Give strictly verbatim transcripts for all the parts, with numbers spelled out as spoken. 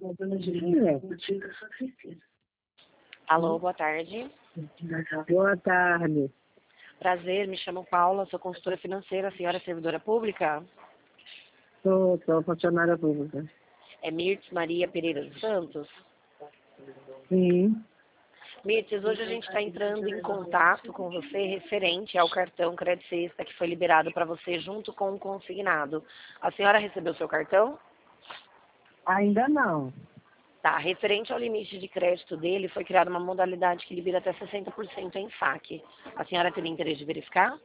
Alô, boa tarde. Boa tarde. Prazer, me chamo Paula, sou consultora financeira, a senhora é servidora pública? Sou, sou funcionária pública. É Mirtes Maria Pereira dos Santos? Sim. Mirtes, hoje a gente está entrando em contato com você referente ao cartão Crédito Sexta que foi liberado para você junto com o consignado. A senhora recebeu seu cartão? Ainda não. Tá, referente ao limite de crédito dele, foi criada uma modalidade que libera até sessenta por cento em saque. A senhora teria interesse de verificar?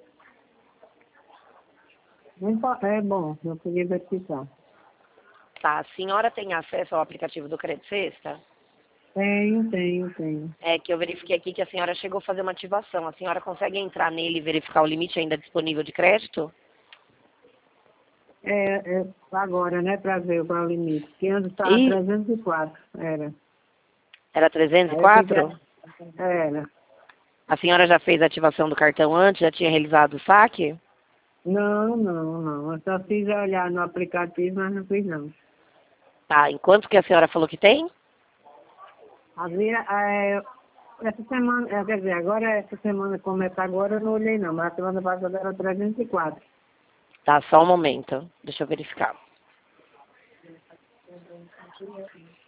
Não po- É bom, eu podia verificar. Tá, a senhora tem acesso ao aplicativo do Crédito Sexta? Tenho, tenho, tenho. É que eu verifiquei aqui que a senhora chegou a fazer uma ativação. A senhora consegue entrar nele e verificar o limite ainda disponível de crédito? É, é agora, né, para ver qual é o limite. Que antes estava E trezentos e quatro, era. era trezentos e Aí eu quatro? fiquei, era. A senhora já fez a ativação do cartão antes? Já tinha realizado o saque? Não, não, não. Eu só fiz olhar no aplicativo, mas não fiz não. Tá, enquanto que a senhora falou que tem? Havia, é, essa semana, é, quer dizer, agora essa semana começa agora, eu não olhei não, mas a semana passada era trezentos e quatro. Tá, só um momento. Deixa eu verificar.